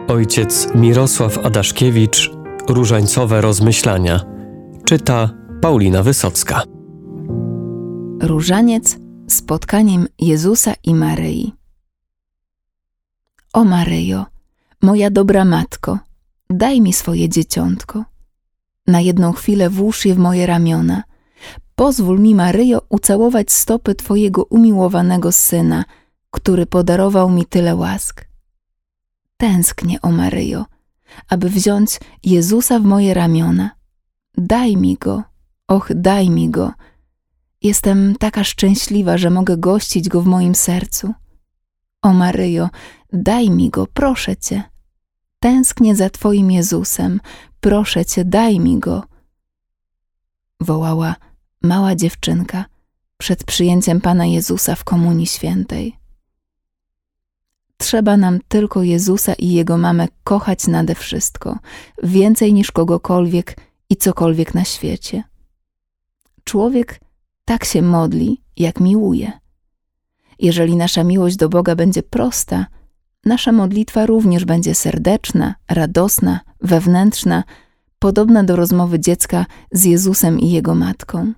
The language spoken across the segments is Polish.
Ojciec Mirosław Adaszkiewicz, Różańcowe rozmyślania. Czyta Paulina Wysocka. Różaniec spotkaniem Jezusa i Maryi. O Maryjo, moja dobra matko, daj mi swoje dzieciątko. Na jedną chwilę włóż je w moje ramiona. Pozwól mi, Maryjo, ucałować stopy Twojego umiłowanego Syna, który podarował mi tyle łask. Tęsknię, o Maryjo, aby wziąć Jezusa w moje ramiona. Daj mi Go, och, daj mi Go. Jestem taka szczęśliwa, że mogę gościć Go w moim sercu. O Maryjo, daj mi Go, proszę Cię. Tęsknię za Twoim Jezusem, proszę Cię, daj mi Go. Wołała mała dziewczynka przed przyjęciem Pana Jezusa w Komunii Świętej. Trzeba nam tylko Jezusa i Jego mamę kochać nade wszystko, więcej niż kogokolwiek i cokolwiek na świecie. Człowiek tak się modli, jak miłuje. Jeżeli nasza miłość do Boga będzie prosta, nasza modlitwa również będzie serdeczna, radosna, wewnętrzna, podobna do rozmowy dziecka z Jezusem i Jego matką.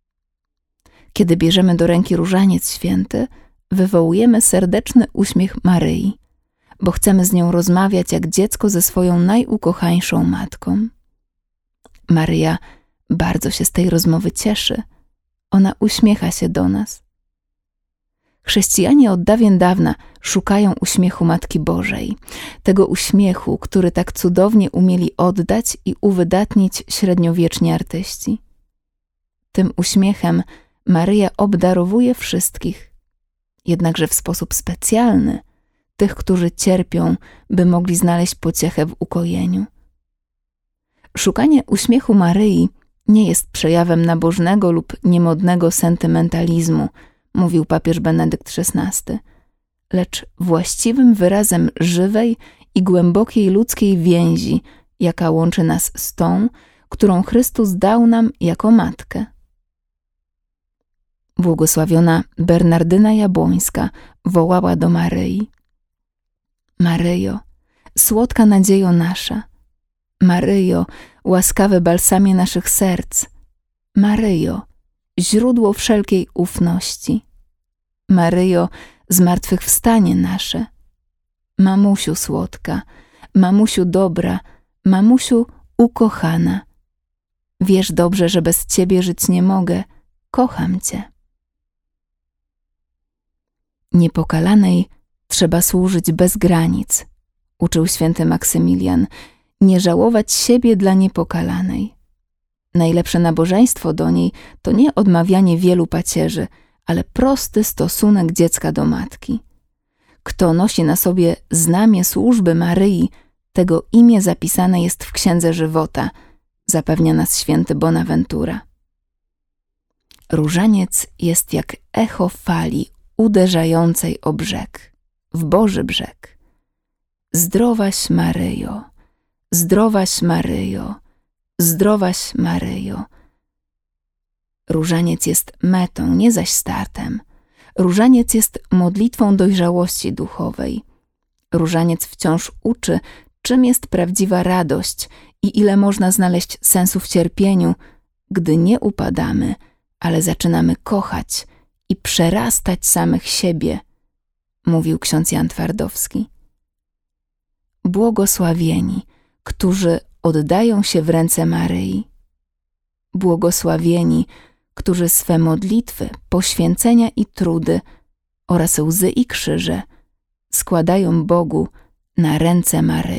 Kiedy bierzemy do ręki różaniec święty, wywołujemy serdeczny uśmiech Maryi, bo chcemy z nią rozmawiać jak dziecko ze swoją najukochańszą matką. Maryja bardzo się z tej rozmowy cieszy. Ona uśmiecha się do nas. Chrześcijanie od dawien dawna szukają uśmiechu Matki Bożej, tego uśmiechu, który tak cudownie umieli oddać i uwydatnić średniowieczni artyści. Tym uśmiechem Maryja obdarowuje wszystkich, jednakże w sposób specjalny tych, którzy cierpią, by mogli znaleźć pociechę w ukojeniu. Szukanie uśmiechu Maryi nie jest przejawem nabożnego lub niemodnego sentymentalizmu, mówił papież Benedykt XVI, lecz właściwym wyrazem żywej i głębokiej ludzkiej więzi, jaka łączy nas z tą, którą Chrystus dał nam jako matkę. Błogosławiona Bernardyna Jabłońska wołała do Maryi: Maryjo, słodka nadziejo nasza, Maryjo, łaskawe balsamie naszych serc, Maryjo, źródło wszelkiej ufności, Maryjo, zmartwychwstanie nasze, mamusiu słodka, mamusiu dobra, mamusiu ukochana, wiesz dobrze, że bez Ciebie żyć nie mogę, kocham Cię. Niepokalanej trzeba służyć bez granic, uczył święty Maksymilian, nie żałować siebie dla niepokalanej. Najlepsze nabożeństwo do niej to nie odmawianie wielu pacierzy, ale prosty stosunek dziecka do matki. Kto nosi na sobie znamię służby Maryi, tego imię zapisane jest w Księdze Żywota, zapewnia nas święty Bonaventura. Różaniec jest jak echo fali uderzającej o brzeg, w Boży brzeg. Zdrowaś Maryjo, zdrowaś Maryjo, zdrowaś Maryjo. Różaniec jest metą, nie zaś startem. Różaniec jest modlitwą dojrzałości duchowej. Różaniec wciąż uczy, czym jest prawdziwa radość i ile można znaleźć sensu w cierpieniu, gdy nie upadamy, ale zaczynamy kochać i przerastać samych siebie, mówił ksiądz Jan Twardowski. Błogosławieni, którzy oddają się w ręce Maryi. Błogosławieni, którzy swe modlitwy, poświęcenia i trudy oraz łzy i krzyże składają Bogu na ręce Maryi.